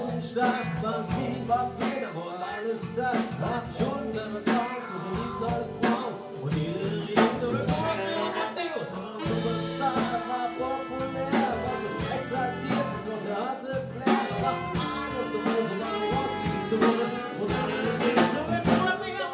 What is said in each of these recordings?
Stadt von Wien war jeder wohl alles da. 8 Stunden und Tag, du verliebt neue Frau. Und jede riecht und Matthäus war ein Superstar, war populär, war so exaltiert, bloß hatte Flair. Er war ein und Dose, war Rocky-Dose. Und alles riecht nur mit Matthäus.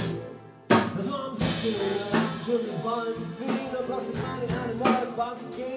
Wiener, bloß die kleine Animal, Banken